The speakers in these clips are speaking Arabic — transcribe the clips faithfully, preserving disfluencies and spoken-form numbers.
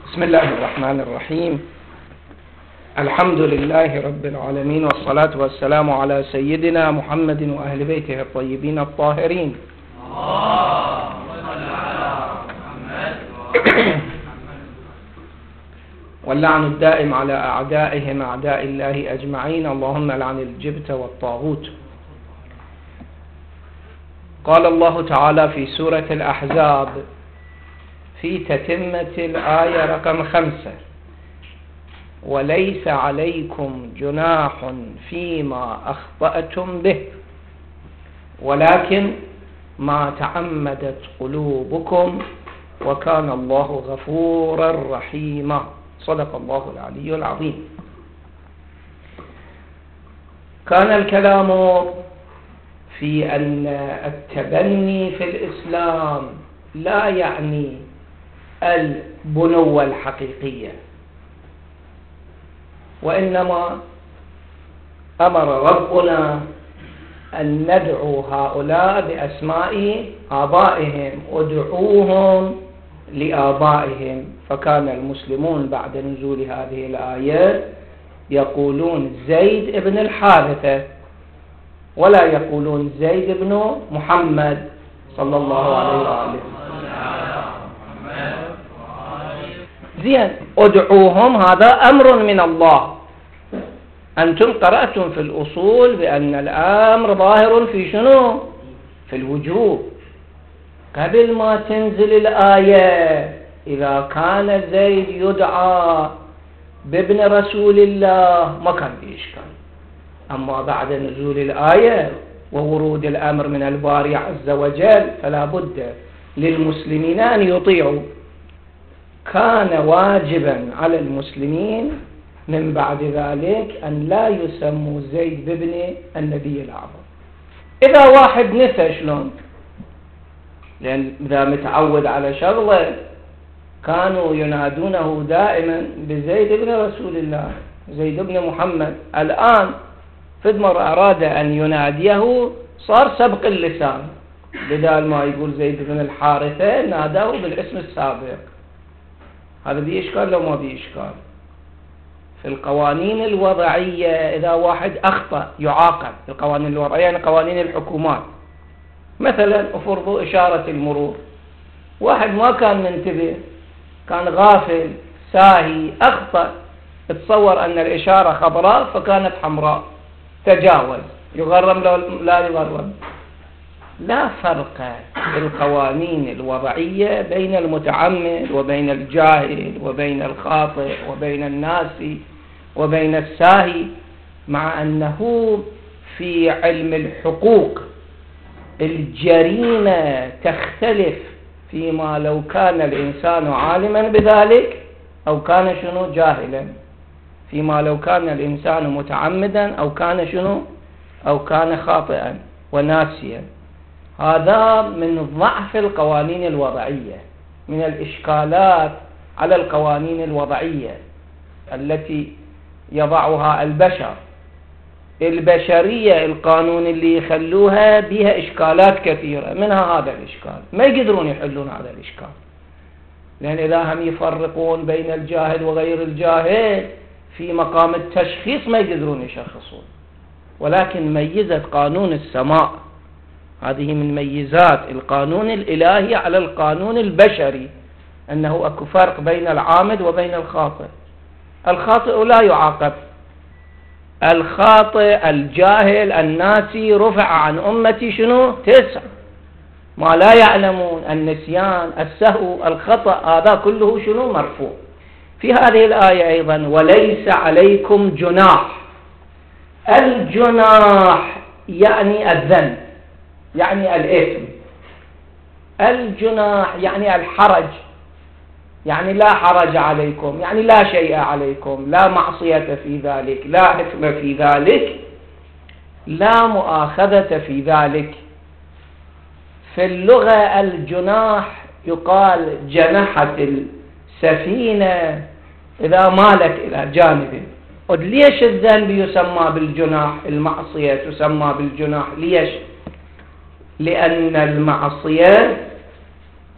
بسم الله الرحمن الرحيم. الحمد لله رب العالمين، والصلاة والسلام على سيدنا محمد وأهل بيته الطيبين الطاهرين. واللعن الدائم على أعدائهم أعداء الله أجمعين، اللهم لعن الجبت والطاغوت. قال الله تعالى في سورة الأحزاب في تتمة الآية رقم خمسة: وليس عليكم جناح فيما أخطأتم به ولكن ما تعمدت قلوبكم وكان الله غفورا رحيما. صدق الله العلي العظيم. كان الكلام في أن التبني في الإسلام لا يعني البنوة الحقيقية، وإنما أمر ربنا أن ندعو هؤلاء بأسماء آبائهم، ادعوهم لآبائهم. فكان المسلمون بعد نزول هذه الآية يقولون زيد ابن الحارثة ولا يقولون زيد ابن محمد صلى الله عليه وآله. زين، ادعوهم هذا أمر من الله. أنتم قرأتم في الأصول بأن الأمر ظاهر في شنو؟ في الوجوب. قبل ما تنزل الآية إذا كان زيد يدعى بابن رسول الله ما كان فيه إشكال، أما بعد نزول الآية وورود الأمر من الباري عز وجل فلا بد للمسلمين أن يطيعوا. كان واجبا على المسلمين من بعد ذلك أن لا يسموا زيد بابن النبي الأعظم. إذا واحد نسى شلون؟ لأن إذا متعود على شغله كانوا ينادونه دائما بزيد بن رسول الله، زيد بن محمد. الآن فدمر أراد أن يناديه صار سبق اللسان، بدال ما يقول زيد بن الحارثة ناداه بالاسم السابق. هذا بيه إشكال لو ما بيه إشكال؟ في القوانين الوضعية إذا واحد أخطأ يعاقب. القوانين الوضعية يعني قوانين الحكومات. مثلا أفرضوا إشارة المرور، واحد ما كان منتبه، كان غافل ساهي أخطأ، تصور أن الإشارة خضراء فكانت حمراء، تجاوز، يغرم لو لا يغرم؟ لا فرق في القوانين الوضعية بين المتعمد وبين الجاهل وبين الخاطئ وبين الناسي وبين الساهي، مع أنه في علم الحقوق الجريمة تختلف فيما لو كان الإنسان عالما بذلك أو كان شنو جاهلا، فيما لو كان الإنسان متعمدا أو كان شنو أو كان خاطئا وناسيا. هذا من ضعف القوانين الوضعية، من الإشكالات على القوانين الوضعية التي يضعها البشر. البشرية القانون اللي يخلوها بها إشكالات كثيرة، منها هذا الإشكال. ما يقدرون يحلون هذا الإشكال، لأن إذا هم يفرقون بين الجاهل وغير الجاهل في مقام التشخيص ما يقدرون يشخصون. ولكن ميزة قانون السماء، هذه من ميزات القانون الإلهي على القانون البشري، أنه أكو فرق بين العامد وبين الخاطئ. الخاطئ لا يعاقب، الخاطئ الجاهل الناسي رفع عن أمتي شنو؟ تسع ما لا يعلمون، النسيان، السهو، الخطأ، هذا كله شنو؟ مرفوع. في هذه الآية أيضا وليس عليكم جناح. الجناح يعني الذنب، يعني الإثم. الجناح يعني الحرج، يعني لا حرج عليكم، يعني لا شيء عليكم، لا معصية في ذلك، لا إثم في ذلك، لا مؤاخذة في ذلك. في اللغة الجناح يقال جنحت السفينة إذا مالت إلى جانب. ليش الذنب يسمى بالجناح؟ المعصية تسمى بالجناح. ليش؟ لأن المعصية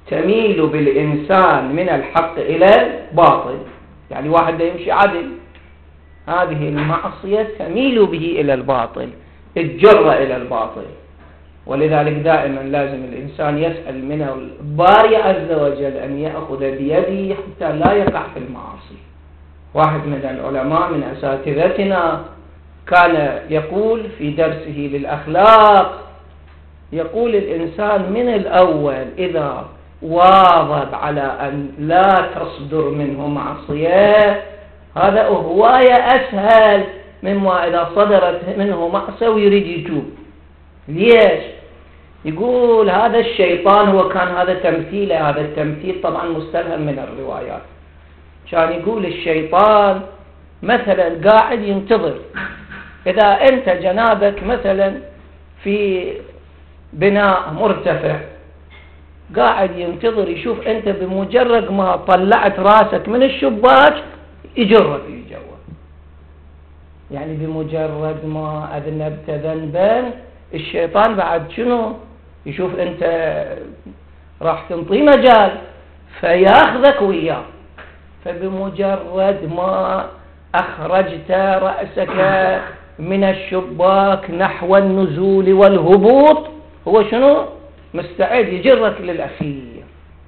تميل بالإنسان من الحق إلى الباطل، يعني واحد يمشي عدل، هذه المعصية تميل به إلى الباطل، الجرة إلى الباطل. ولذلك دائما لازم الإنسان يسأل من الباري عز وجل أن يأخذ بيده حتى لا يقع في المعاصي. واحد من العلماء من أساتذتنا كان يقول في درسه للأخلاق، يقول الإنسان من الأول إذا واظب على أن لا تصدر منه معصية، هذا هواية أسهل مما إذا صدرت منه معصية ويريد يتوب. ليش؟ يقول هذا الشيطان، هو كان هذا تمثيله، هذا التمثيل طبعا مستلهم من الروايات، كان يقول الشيطان مثلا قاعد ينتظر، إذا أنت جنابك مثلا في بناء مرتفع قاعد ينتظر يشوف أنت بمجرد ما طلعت راسك من الشباك يجرك الجو، يعني بمجرد ما أذنبت ذنبا الشيطان بعد شنو يشوف أنت راح تنطي مجال فياخذك وياه. فبمجرد ما أخرجت رأسك من الشباك نحو النزول والهبوط هو شنو مستعد يجرك للأخير.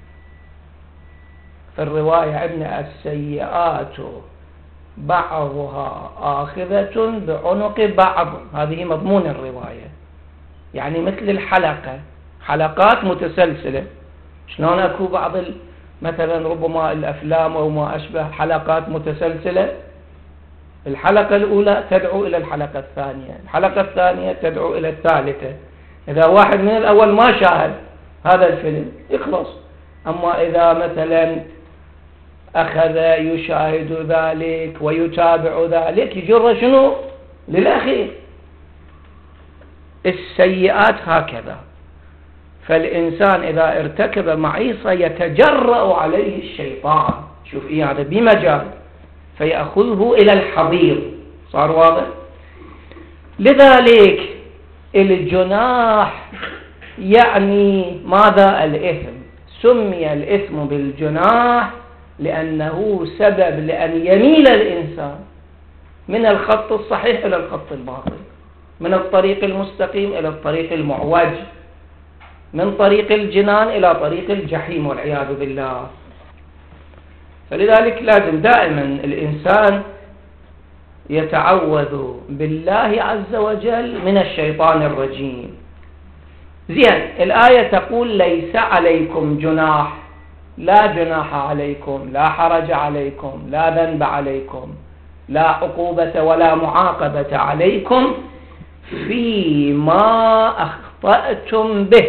في الرواية عندنا السيئات بعضها آخذة بعنق بعض، هذه مضمون الرواية، يعني مثل الحلقة، حلقات متسلسلة. شلون أكو بعض مثلا ربما الأفلام أو ما أشبه حلقات متسلسلة، الحلقة الأولى تدعو إلى الحلقة الثانية، الحلقة الثانية تدعو إلى الثالثة. إذا واحد من الأول ما شاهد هذا الفيلم يخلص، أما إذا مثلا أخذ يشاهد ذلك ويتابع ذلك يجر شنو للأخير. السيئات هكذا، فالإنسان إذا ارتكب معيصة يتجرأ عليه الشيطان، شوف إيه هذا بمجال، فيأخذه إلى الحضيض. صار واضح؟ لذلك الجناح يعني ماذا؟ الإثم. سمي الإثم بالجناح لأنه سبب لأن يميل الإنسان من الخط الصحيح إلى الخط الباطل، من الطريق المستقيم إلى الطريق المعوج، من طريق الجنان إلى طريق الجحيم والعياذ بالله. فلذلك لازم دائما الإنسان يتعوذ بالله عز وجل من الشيطان الرجيم. زين، الآية تقول ليس عليكم جناح، لا جناح عليكم، لا حرج عليكم، لا ذنب عليكم، لا عقوبة ولا معاقبة عليكم فيما أخطأتم به.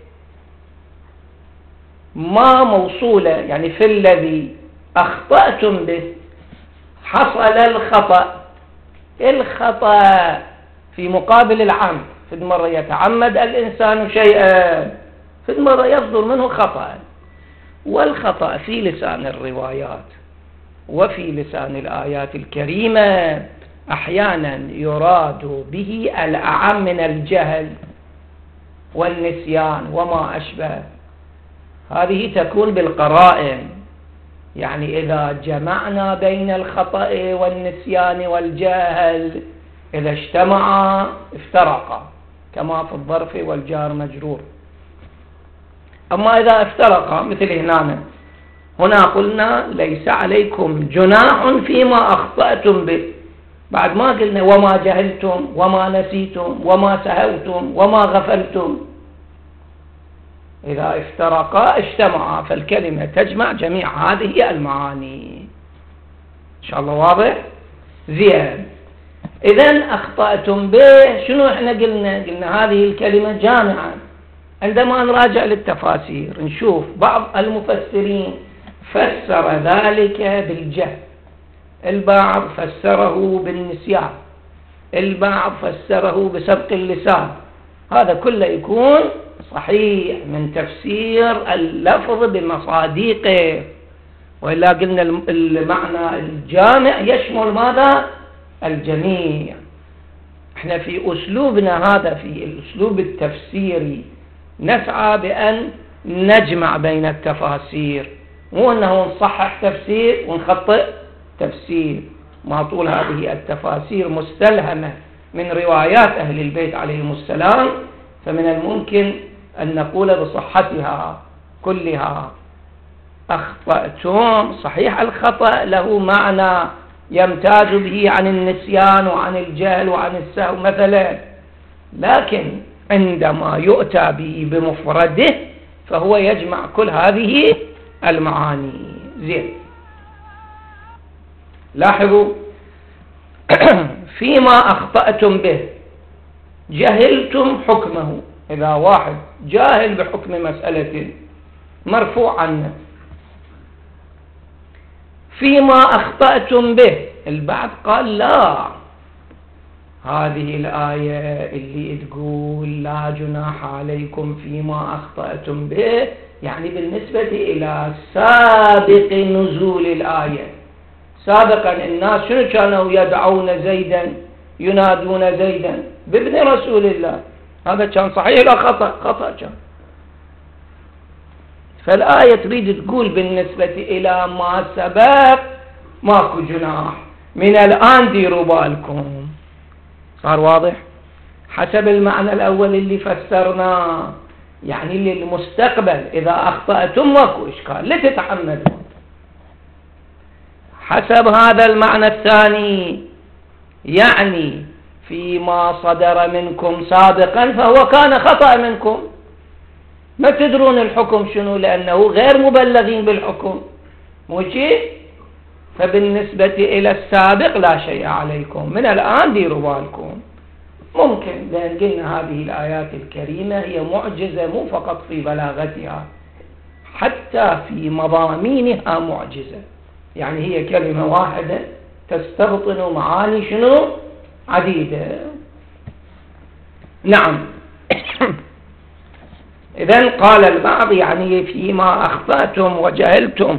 ما موصولة، يعني في الذي أخطأتم به حصل الخطأ. الخطأ في مقابل العمد، في المرة يتعمد الإنسان شيئا، في المرة يصدر منه خطأ. والخطأ في لسان الروايات وفي لسان الآيات الكريمة أحيانا يراد به الأعم من الجهل والنسيان وما أشبه، هذه تكون بالقرائن. يعني إذا جمعنا بين الخطأ والنسيان والجهل إذا اجتمعا افترقا، كما في الظرف والجار مجرور. أما إذا افترقا مثل هنا، هنا قلنا ليس عليكم جناح فيما أخطأتم به، بعد ما قلنا وما جهلتم وما نسيتم وما سهوتم وما غفلتم. إذا افترقا اجتمعا، فالكلمة تجمع جميع هذه المعاني. إن شاء الله واضح؟ زين، إذن أخطأتم به شنو إحنا قلنا؟ قلنا هذه الكلمة جامعة. عندما نراجع للتفاسير نشوف بعض المفسرين فسر ذلك بالجهل، البعض فسره بالنسيان، البعض فسره بسبق اللسان. هذا كله يكون صحيح من تفسير اللفظ بمصادقه، وإلا قلنا المعنى الجامع يشمل ماذا؟ الجميع. احنا في أسلوبنا هذا، في الأسلوب التفسيري، نسعى بأن نجمع بين التفاسير، مو أنه نصحح تفسير ونخطئ تفسير. ما طول هذه التفاسير مستلهمة من روايات أهل البيت عليهم السلام، فمن الممكن أن نقول بصحتها كلها. أخطأتم، صحيح الخطأ له معنى يمتاز به عن النسيان وعن الجهل وعن السهو مثلا، لكن عندما يؤتى به بمفرده فهو يجمع كل هذه المعاني. زين، لاحظوا فيما أخطأتم به جهلتم حكمه. إذا واحد جاهل بحكم مسألة مرفوع عنه، فيما أخطأتم به، البعض قال لا، هذه الآية اللي تقول لا جناح عليكم فيما أخطأتم به يعني بالنسبة إلى سابق نزول الآية. سابقا الناس شنو كانوا يدعون زيدا ينادون زيدا بابن رسول الله، هذا كان صحيح لا خطأ؟ خطأ كان. فالآية تريد تقول بالنسبة إلى ما سبق ماكو جناح، من الآن ديروا بالكم. صار واضح؟ حسب المعنى الأول اللي فسرناه، يعني للمستقبل إذا أخطأتم ماكو إشكال لتتحملوا. حسب هذا المعنى الثاني يعني فيما صدر منكم سابقا فهو كان خطأ منكم، ما تدرون الحكم شنو لأنه غير مبلغين بالحكم، مو شيء؟ فبالنسبة إلى السابق لا شيء عليكم، من الآن ديروا بالكم. ممكن، لأن قلنا هذه الآيات الكريمة هي معجزة مو فقط في بلاغتها، حتى في مضامينها معجزة، يعني هي كلمة واحدة تستبطن معاني شنو؟ عديدة. نعم. إذن قال البعض يعني فيما أخطأتم وجهلتم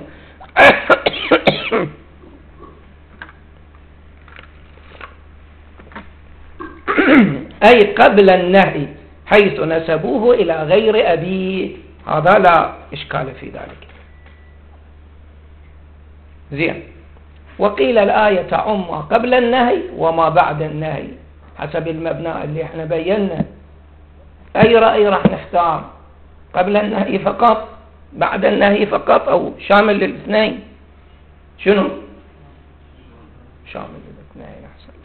أي قبل النهي حيث نسبوه إلى غير أبيه، هذا لا إشكال في ذلك. زين. وقيل الآية تعم ما قبل النهي وما بعد النهي حسب المبنى اللي احنا بينا. أي رأي راح نختار؟ قبل النهي فقط، بعد النهي فقط، أو شامل للاثنين؟ شنو شامل للاثنين؟ أحسن.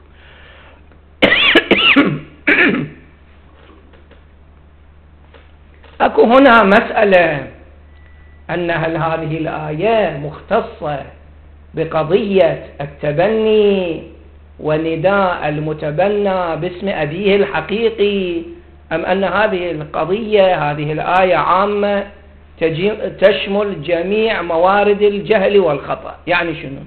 أكو هنا مسألة أن هل هذه الآية مختصة بقضية التبني ونداء المتبنى باسم أبيه الحقيقي، أم أن هذه القضية هذه الآية عامة تشمل جميع موارد الجهل والخطأ؟ يعني شنو؟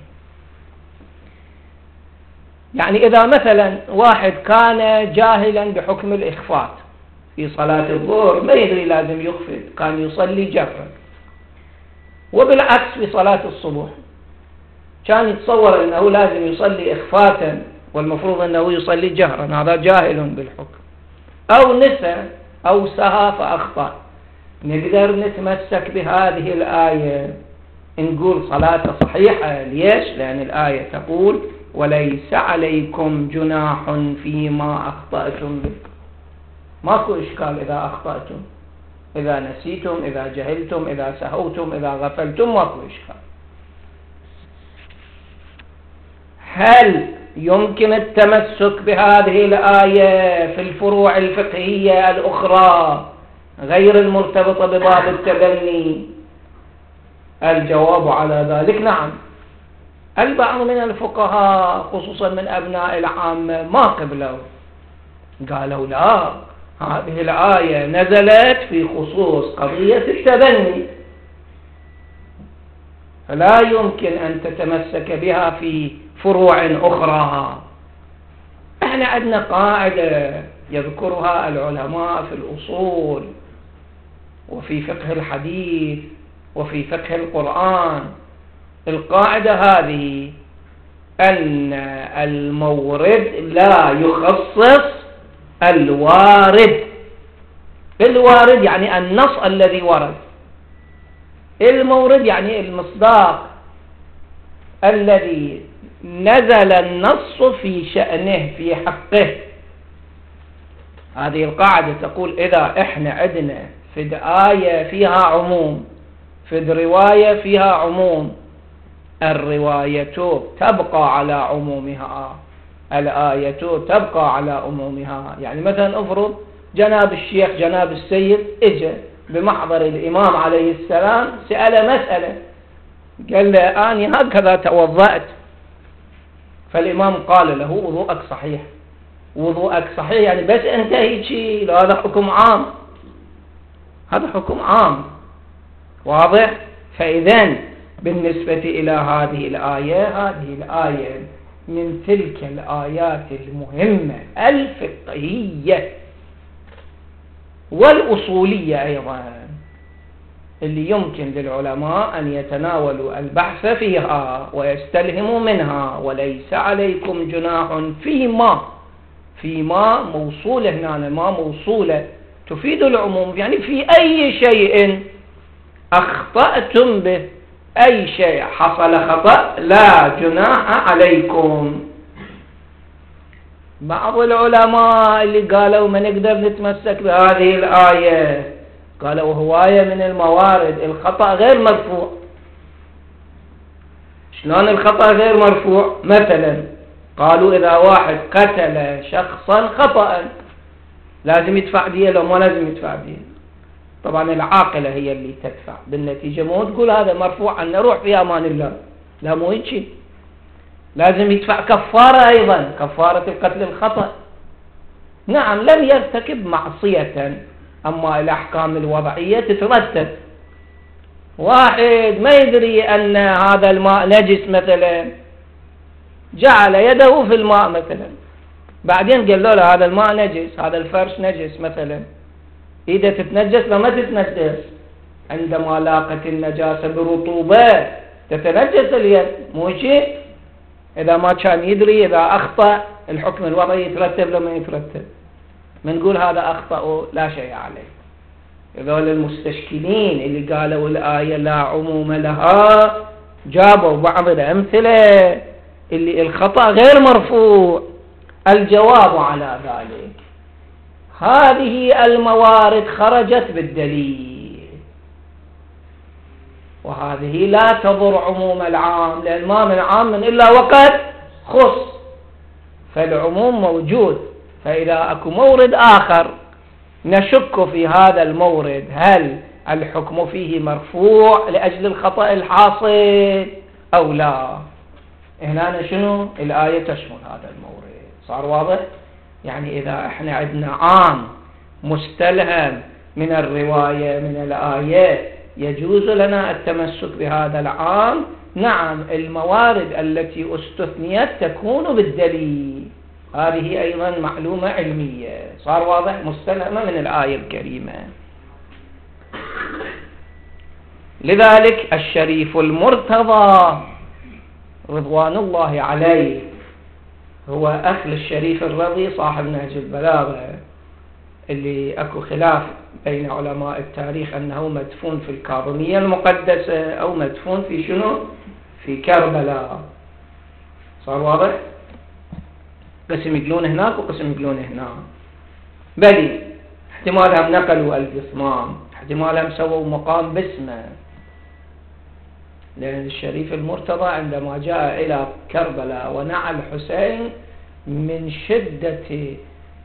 يعني إذا مثلا واحد كان جاهلا بحكم الإخفات في صلاة الظهر، ما يدري لازم يخفت، كان يصلي جهرا، وبالعكس في صلاة الصبح كان يتصور أنه لازم يصلي إخفاتا والمفروض أنه يصلي جهرا، هذا جاهل بالحكم، أو نسى أو سهى فأخطأ. نقدر نتمسك بهذه الآية نقول صلاة صحيحة. ليش؟ لأن الآية تقول وليس عليكم جناح فيما أخطأتم به. ماكو إشكال إذا أخطأتم، إذا نسيتم، إذا جهلتم، إذا سهوتم، إذا غفلتم، ماكو إشكال. هل يمكن التمسك بهذه الآية في الفروع الفقهية الأخرى غير المرتبطة بباب التبني؟ الجواب على ذلك نعم. البعض من الفقهاء خصوصا من أبناء العامة ما قبلوا، قالوا لا، هذه الآية نزلت في خصوص قضية التبني، فلا يمكن أن تتمسك بها في فروع أخرى. احنا عندنا قاعدة يذكرها العلماء في الأصول وفي فقه الحديث وفي فقه القرآن. القاعدة هذه أن المورد لا يخصص الوارد. الوارد يعني النص الذي ورد، المورد يعني المصداق الذي نزل النص في شأنه في حقه. هذه القاعدة تقول إذا إحنا عندنا في آية فيها عموم، في رواية فيها عموم، الرواية تبقى على عمومها، الآية تبقى على عمومها. يعني مثلا افرض جناب الشيخ جناب السيد اجى بمحضر الإمام عليه السلام سأل مسألة، قال له أنا هكذا توضأت، فالإمام قال له وضوءك صحيح. وضوءك صحيح يعني بس انتهي شيء، هذا حكم عام، هذا حكم عام واضح. فإذن بالنسبة إلى هذه الآية، هذه الآية من تلك الآيات المهمة الفقهية والأصولية أيضا اللي يمكن للعلماء أن يتناولوا البحث فيها ويستلهموا منها. وليس عليكم جناح فيما، فيما موصولة هنا، ما موصولة تفيد العموم، يعني في أي شيء أخطأتم به، أي شيء حصل خطأ لا جناح عليكم. بعض العلماء اللي قالوا ما نقدر نتمسك بهذه الآية قالوا هواية من الموارد الخطأ غير مرفوع. شلون الخطأ غير مرفوع؟ مثلا قالوا إذا واحد قتل شخصا خطأ لازم يدفع دية لو ما لازم يدفع دية؟ طبعا العاقلة هي اللي تدفع بالنتيجة، مو تقول هذا مرفوع عن روح في أمان الله، لا مو هيك، لازم يدفع كفارة أيضا، كفارة القتل الخطأ. نعم لم يرتكب معصية، أما الأحكام الوضعية تترتب. واحد ما يدري أن هذا الماء نجس مثلا، جعل يده في الماء مثلا، بعدين قال له هذا الماء نجس، هذا الفرش نجس مثلا، إذا تتنجس لما تتنجس، عندما لاقت النجاسة برطوبة تتنجس اليد، مو شيء. إذا ما كان يدري، إذا أخطأ الحكم الوضعي يترتب لما يترتب، منقول هذا أخطأ لا شيء عليه. هذول المستشكلين اللي قالوا الآية لا عموم لها جابوا بعض الأمثلة اللي الخطأ غير مرفوع. الجواب على ذلك هذه الموارد خرجت بالدليل، وهذه لا تضر عموم العام، لأن ما من عام إلا وقد خص، فالعموم موجود. فإذا أكو مورد آخر نشك في هذا المورد هل الحكم فيه مرفوع لأجل الخطأ الحاصل أو لا، هنا شنو الآية تشمل هذا المورد. صار واضح؟ يعني إذا احنا عندنا عام مستلهم من الرواية من الآية يجوز لنا التمسك بهذا العام. نعم الموارد التي استثنيت تكون بالدليل، هذه أيضا معلومة علمية. صار واضح؟ مستلهمة من الآية الكريمة. لذلك الشريف المرتضى رضوان الله عليه هو أخل الشريف الرضي صاحب نهج البلاغة، اللي أكو خلاف بين علماء التاريخ أنه مدفون في الكاظمية المقدسة أو مدفون في شنو؟ في كربلاء. صار واضح؟ قسم يقولون هناك وقسم يقولون هناك. بلي احتمالهم نقلوا الجثمان، احتمالهم سووا مقام باسمه، لأن الشريف المرتضى عندما جاء إلى كربلاء ونعى الحسين من شدة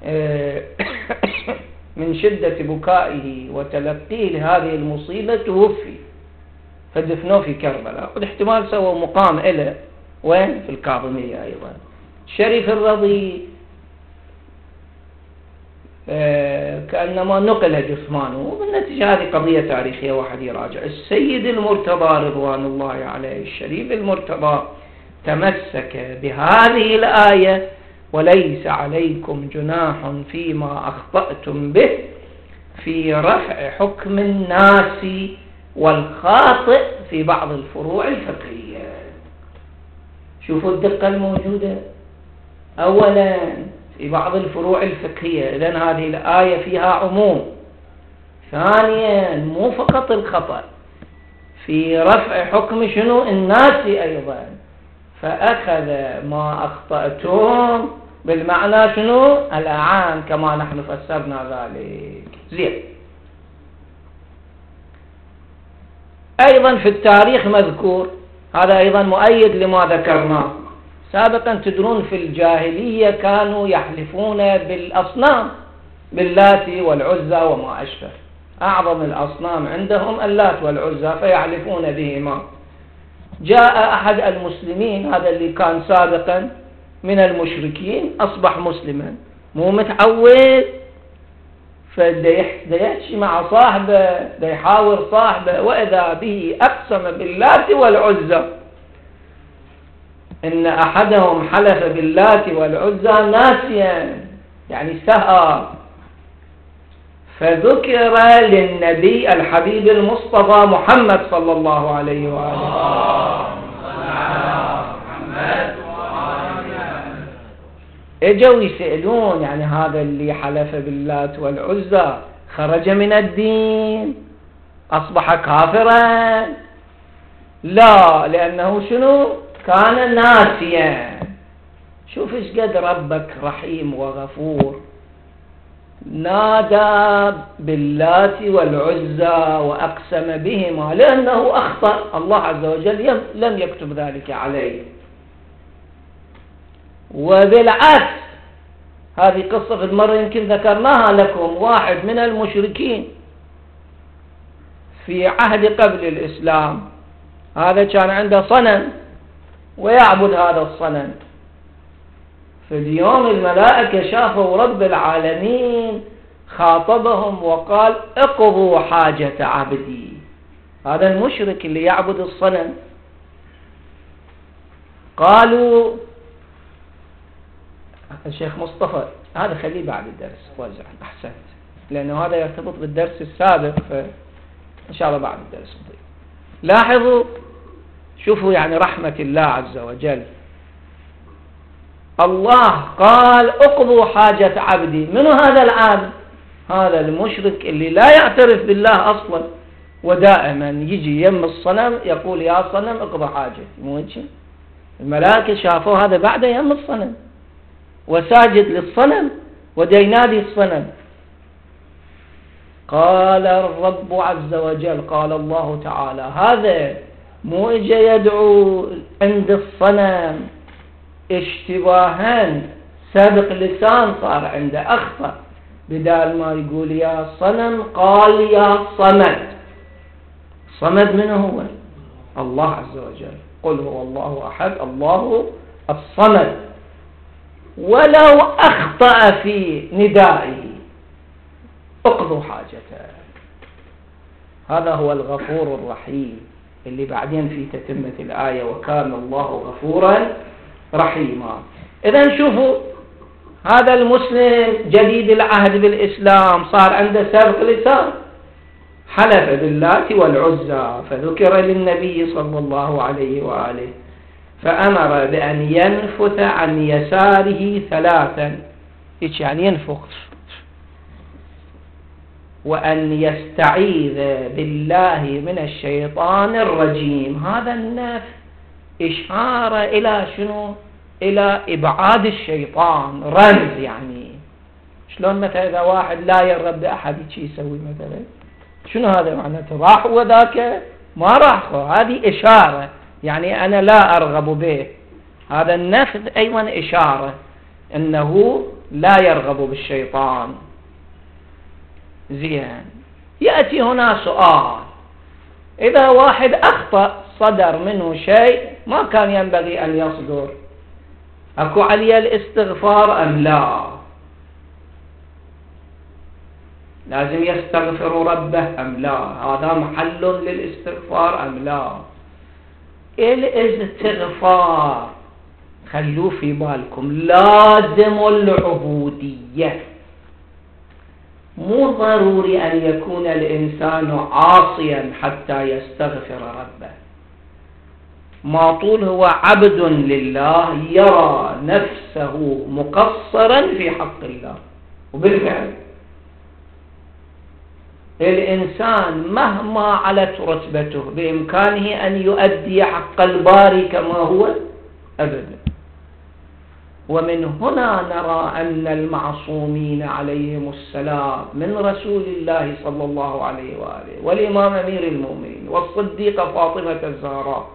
من شدة بكائه وتلقيه لهذه المصيبة توفي، فدفنوه في كربلاء. والاحتمال سووا مقام إله وين؟ في الكاظمية أيضا. الشريف الرضي كأنما نقل جثمانه، وبالنتيجة هذه قضية تاريخية واحد يراجع. السيد المرتضى رضوان الله عليه الشريف المرتضى تمسك بهذه الآية وليس عليكم جناح فيما أخطأتم به في رفع حكم الناس والخاطئ في بعض الفروع الفقهية. شوفوا الدقة الموجودة. أولا في بعض الفروع الفقهية، إذن هذه الآية فيها عموم. ثانيا مو فقط الخطأ، في رفع حكم شنو الناس أيضا، فأخذ ما أخطأتم بالمعنى شنو الأعان كما نحن فسرنا ذلك. زين. أيضا في التاريخ مذكور، هذا أيضا مؤيد لما ذكرناه سابقا. تدرون في الجاهلية كانوا يحلفون بالأصنام، باللات والعزى وما أشبه. أعظم الأصنام عندهم اللات والعزى فيحلفون بهما. جاء أحد المسلمين، هذا اللي كان سابقا من المشركين، أصبح مسلما مو متعود، فديحكي مع صاحبه، ديحاور صاحبه، وإذا به أقسم باللات والعزى إن أحدهم حلف باللات والعزى ناسيا، يعني سهى. فذكر للنبي الحبيب المصطفى محمد صلى الله عليه وآله، اجوا يسألون يعني هذا اللي حلف باللات والعزى خرج من الدين، أصبح كافرا؟ لا، لأنه شنو كان ناسيا. شوف ايش قد ربك رحيم وغفور، نادى باللات والعزى وأقسم بهما لأنه أخطأ، الله عز وجل لم يكتب ذلك عليه. وبالعكس هذه قصة في المرة يمكن ذكرناها لكم، واحد من المشركين في عهد قبل الإسلام، هذا كان عنده صنم ويعبد هذا الصنم. في اليوم الملائكة شافوا رب العالمين خاطبهم وقال اقضوا حاجة عبدي. هذا المشرك اللي يعبد الصنم قالوا الشيخ مصطفى هذا خليه بعد الدرس وزع أحسنت، لأنه هذا يرتبط بالدرس السابق، فإن شاء الله بعد الدرس نضيف. لاحظوا شوفوا يعني رحمة الله عز وجل، الله قال اقضوا حاجة عبدي. منو هذا العابد؟ هذا المشرك اللي لا يعترف بالله أصلا، ودائما يجي يم الصنم يقول يا صنم اقضى حاجتي. مو هيك؟ الملائكة شافوا هذا بعد يم الصنم وساجد للصنم ودينادي الصنم. قال الرب عز وجل، قال الله تعالى هذا مو اجى يدعو عند الصنم اشتباها، سابق لسان صار عنده أخطأ، بدال ما يقول يا صنم قال يا صمد. صمد من هو؟ الله عز وجل، قل هو الله أحد الله الصمد. ولو أخطأ في ندائه اقضوا حاجته. هذا هو الغفور الرحيم اللي بعدين في تتمة الآية وكان الله غفورا رحيما. إذن شوفوا هذا المسلم جديد العهد بالإسلام صار عنده سابق لسان، حلف باللات والعزى، فذكر للنبي صلى الله عليه وآله فأمر بأن ينفث عن يساره ثلاثا، إيش يعني ينفخ؟ وأن يستعيذ بالله من الشيطان الرجيم. هذا النفث إشارة إلى شنو؟ إلى إبعاد الشيطان، رمز يعني. شلون مثلا إذا واحد لا يرغب بأحد شيء يسوي مثلا، شنو هذا معناته؟ راح وذاك ما راح، هذه إشارة يعني أنا لا أرغب به. هذا النفث أيضا إشارة أنه لا يرغب بالشيطان. زين. يأتي هنا سؤال، إذا واحد أخطأ صدر منه شيء ما كان ينبغي أن يصدر، أكو عليه الاستغفار أم لا؟ لازم يستغفر ربه أم لا؟ هذا محل للاستغفار أم لا؟ الاستغفار خلوه في بالكم لازم العبودية، مو ضروري أن يكون الإنسان عاصيا حتى يستغفر ربه. ما طول هو عبد لله يرى نفسه مقصرا في حق الله، وبالفعل الإنسان مهما علت رتبته بإمكانه أن يؤدي حق الباري كما هو؟ أبدا. ومن هنا نرى أن المعصومين عليهم السلام من رسول الله صلى الله عليه وآله والإمام أمير المؤمنين والصديقة فاطمة الزهراء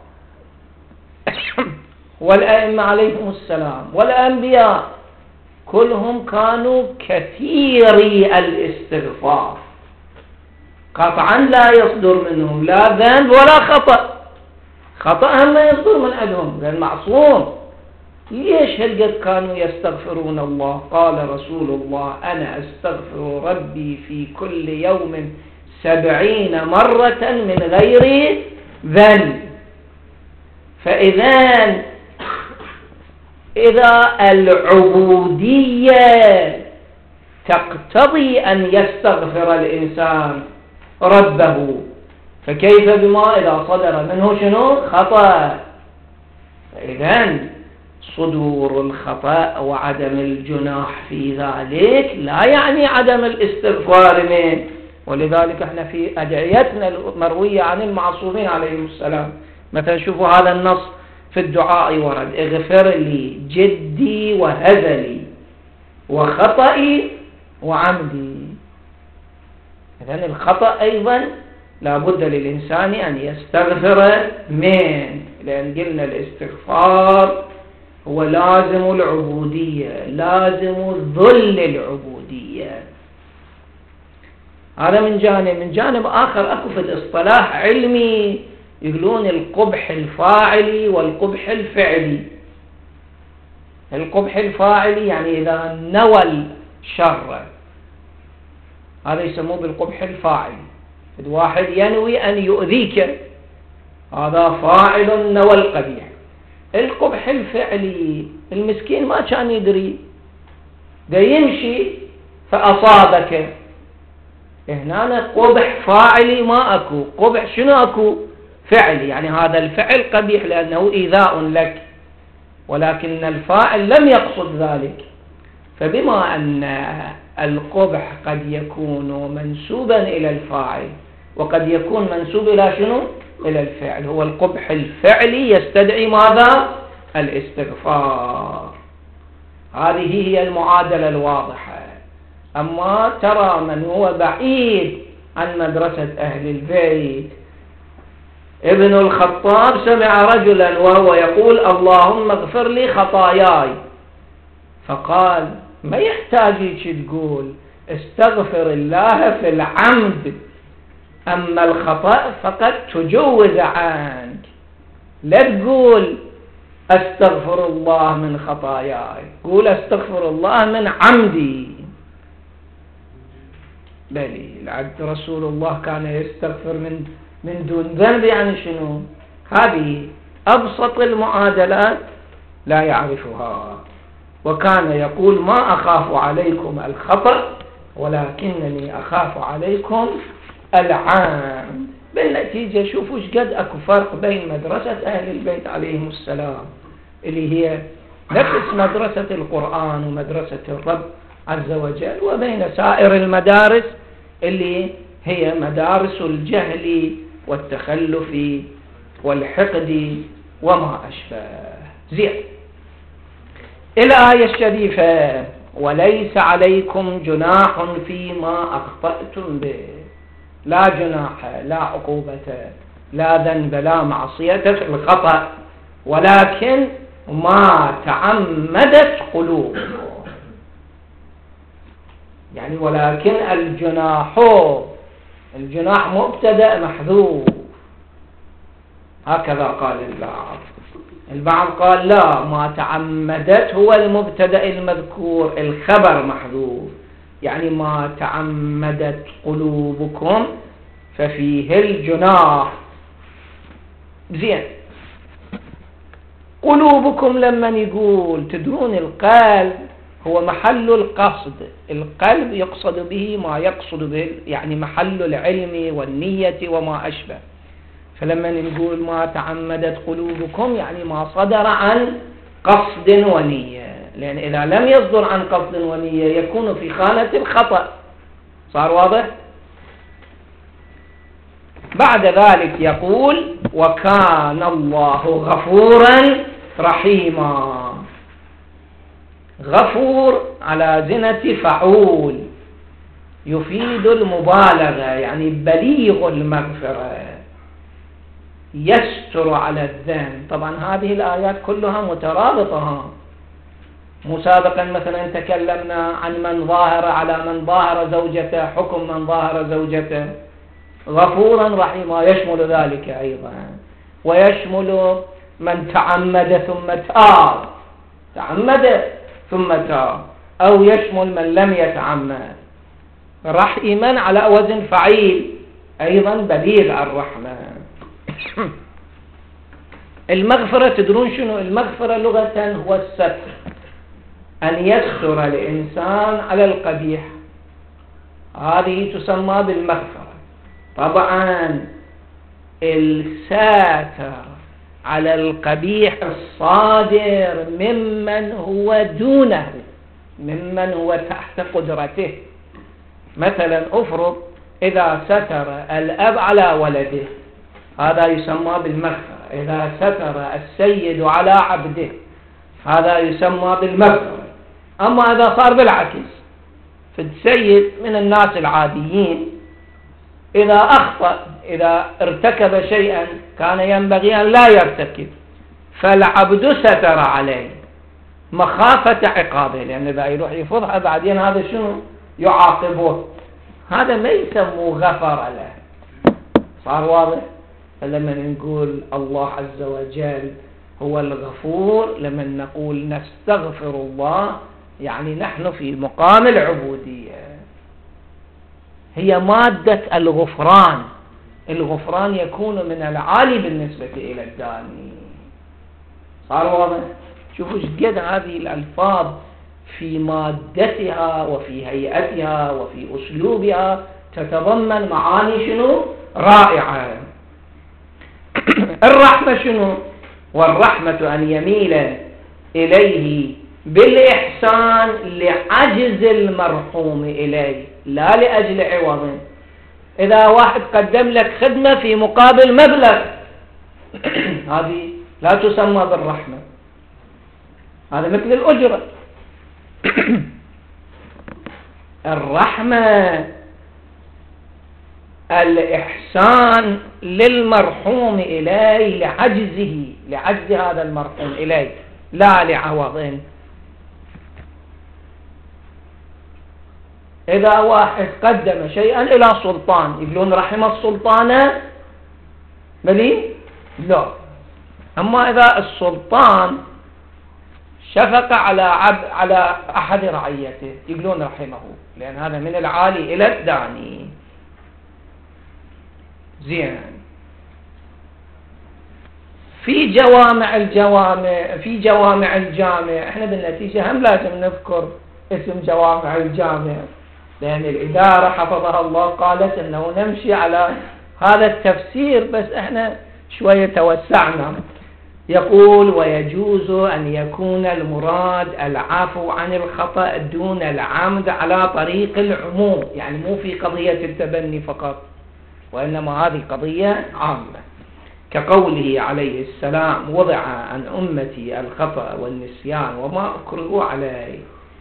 والأئمة عليهم السلام والأنبياء كلهم كانوا كثيري الاستغفار، قطعا لا يصدر منهم لا ذنب ولا خطأ. خطأ ما يصدر من عندهم لأن معصوم. ليش هالقد كانوا يستغفرون الله؟ قال رسول الله: أنا أستغفر ربي في كل يوم سبعين مرة من غير ذنب. فإذا إذا العبودية تقتضي أن يستغفر الإنسان ربه، فكيف بما إذا صدر منه شنو؟ خطأ. فإذا صدور الخطأ وعدم الجناح في ذلك لا يعني عدم الاستغفار منه. ولذلك احنا في أدعيتنا المروية عن المعصومين عليهم السلام مثلا شوفوا هذا النص في الدعاء ورد: اغفر لي جدي وهزلي وخطئي وعمدي. إذن الخطأ أيضا لا بد للإنسان أن يستغفر منه، لأن قلنا الاستغفار هو لازم العبودية، لازم ذل العبودية. هذا من جانب. من جانب آخر أكو في الاصطلاح علمي يقولون القبح الفاعلي والقبح الفعلي. القبح الفاعلي يعني إذا نوى الشر، هذا يسموه بالقبح الفاعلي. واحد ينوي أن يؤذيك، هذا فاعل نوى القبيح. القبح الفعلي المسكين ما كان يدري، ده يمشي فأصابك. هنا قبح فاعلي ما أكو. قبح شنو أكو؟ فعلي، يعني هذا الفعل قبيح لأنه إيذاء لك، ولكن الفاعل لم يقصد ذلك. فبما أن القبح قد يكون منسوبا إلى الفاعل وقد يكون منسوب إلى شنو؟ إلى الفعل، هو القبح الفعلي يستدعي ماذا؟ الاستغفار. هذه هي المعادلة الواضحة. أما ترى من هو بعيد عن مدرسة أهل البيت، ابن الخطاب سمع رجلا وهو يقول: اللهم اغفر لي خطاياي، فقال: ما يحتاج تقول استغفر الله في العمد، أما الخطأ فقد تجوز عنك، لا تقول استغفر الله من خطاياي، قول استغفر الله من عمدي. بلي العبد رسول الله كان يستغفر من من دون ذنب، يعني شنو؟ هذه أبسط المعادلات لا يعرفها. وكان يقول: ما أخاف عليكم الخطأ ولكنني أخاف عليكم العام. بالنتيجة شوفوا ايش قد اكو فرق بين مدرسة أهل البيت عليهم السلام اللي هي نفس مدرسة القرآن ومدرسة الرب عز وجل، وبين سائر المدارس اللي هي مدارس الجهل والتخلف والحقد وما أشبه. زين، الآية الشريفة: وليس عليكم جناح فيما أخطأتم به. لا جناح، لا عقوبة، لا ذنب، لا معصية في الخطأ، ولكن ما تعمدت قلوبكم. يعني ولكن الجناح، الجناح مبتدأ محذوف، هكذا قال البعض. البعض قال لا، ما تعمدت هو المبتدأ المذكور، الخبر محذوف، يعني ما تعمدت قلوبكم ففيه الجناح. زين، قلوبكم لما يقول تدرون القلب هو محل القصد، القلب يقصد به ما يقصد به، يعني محل العلم والنية وما أشبه. فلما نقول ما تعمدت قلوبكم يعني ما صدر عن قصد ونية، لأن إذا لم يصدر عن قصد ونية يكون في خانة الخطأ. صار واضح؟ بعد ذلك يقول وكان الله غفورا رحيما. غفور على زنة فعول يفيد المبالغة، يعني بليغ المغفرة، يستر على الذنب. طبعا هذه الآيات كلها مترابطة. مسابقا مثلا تكلمنا عن من ظاهر على من ظاهر زوجته، حكم من ظاهر زوجته. غفورا رحيما يشمل ذلك أيضا، ويشمل من تعمد ثم تاب، تعمد ثم تاب، أو يشمل من لم يتعمد. رحيما على وزن فعيل، أيضا بليغ الرحمة. المغفرة تدرون شنو؟ المغفرة لغة هو الستر، أن يستر الإنسان على القبيح، هذه تسمى بالمغفرة. طبعا الساتر على القبيح الصادر ممن هو دونه، ممن هو تحت قدرته. مثلا أفرض إذا ستر الأب على ولده، هذا يسمى بالمغفرة. إذا ستر السيد على عبده، هذا يسمى بالمغفرة. أما إذا صار بالعكس، فالسيد من الناس العاديين إذا أخطأ، إذا ارتكب شيئا كان ينبغي أن لا يرتكب، فالعبد ستر عليه مخافة عقابه، لأن إذا يروح يفضح بعدين هذا شنو يعاقبه، هذا ما يسموه غفر له. صار واضح؟ فلما نقول الله عز وجل هو الغفور، لما نقول نستغفر الله، يعني نحن في مقام العبودية. هي مادة الغفران. الغفران يكون من العالي بالنسبة إلى الداني. صار واضح؟ شوفوا قد هذه الألفاظ في مادتها وفي هيئتها وفي أسلوبها تتضمن معاني شنو؟ رائعة. الرحمة شنو؟ والرحمة أن يميل إليه بالإحسان لعجز المرحوم إليه، لا لأجل عوض. إذا واحد قدم لك خدمة في مقابل مبلغ، هذه لا تسمى بالرحمة، هذا مثل الأجرة. الرحمة الإحسان للمرحوم إليه لعجزه، لعجز هذا المرحوم إليه، لا لعوض. إذا واحد قدم شيئا إلى سلطان، يقولون رحم السلطان بلي؟ لا. أما إذا السلطان شفق على عبد على أحد رعيته، يقولون رحمه، لأن هذا من العالي إلى الداني. زين. في جوامع الجوامع في جوامع الجامع، احنا بالنتيجة هم لازم نذكر اسم جوامع الجامع، لأن الإدارة حفظها الله قالت أنه نمشي على هذا التفسير، بس احنا شوية توسعنا. يقول ويجوز أن يكون المراد العفو عن الخطأ دون العمد على طريق العموم، يعني مو في قضية التبني فقط، وإنما هذه قضية عامة، كقوله عليه السلام وضع عن أمتي الخطأ والنسيان وما أكرهوا عليه.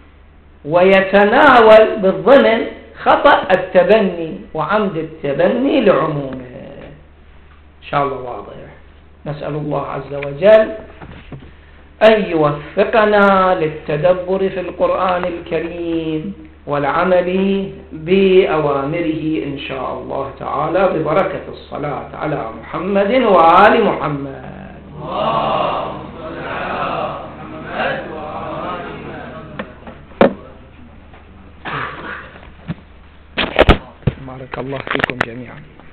ويتناول بالضمن خطأ التبني وعمد التبني لعمومه. إن شاء الله واضح. نسأل الله عز وجل أن يوفقنا للتدبر في القرآن الكريم والعمل بأوامره إن شاء الله تعالى، ببركة الصلاة على محمد وآل محمد. اللهم صل على محمد وآل محمد. بارك الله فيكم جميعا.